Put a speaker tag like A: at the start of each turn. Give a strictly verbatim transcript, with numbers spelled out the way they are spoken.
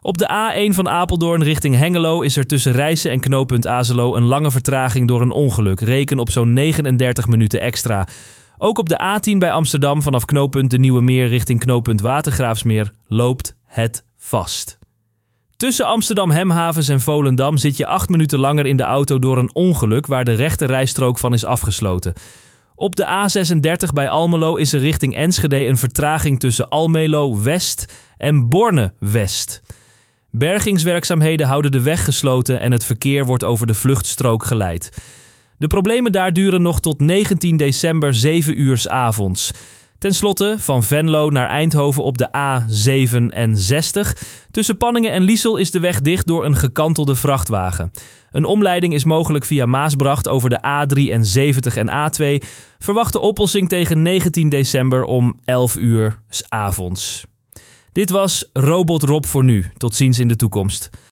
A: Op de A één van Apeldoorn richting Hengelo is er tussen Rijssen en knooppunt Azelo een lange vertraging door een ongeluk. Reken op zo'n negenendertig minuten extra. Ook op de A tien bij Amsterdam vanaf knooppunt De Nieuwe Meer richting knooppunt Watergraafsmeer loopt het vast. Tussen Amsterdam Hemhavens en Volendam zit je acht minuten langer in de auto door een ongeluk waar de rechte rijstrook van is afgesloten. Op de A zesendertig bij Almelo is er richting Enschede een vertraging tussen Almelo West en Borne West. Bergingswerkzaamheden houden de weg gesloten en het verkeer wordt over de vluchtstrook geleid. De problemen daar duren nog tot negentien december zeven uur 's avonds. Ten slotte van Venlo naar Eindhoven op de A zevenenzestig. Tussen Panningen en Liesel is de weg dicht door een gekantelde vrachtwagen. Een omleiding is mogelijk via Maasbracht over de A drieënzeventig en A twee. Verwacht de oplossing tegen negentien december om elf uur 's avonds. Dit was Robot Rob voor nu. Tot ziens in de toekomst.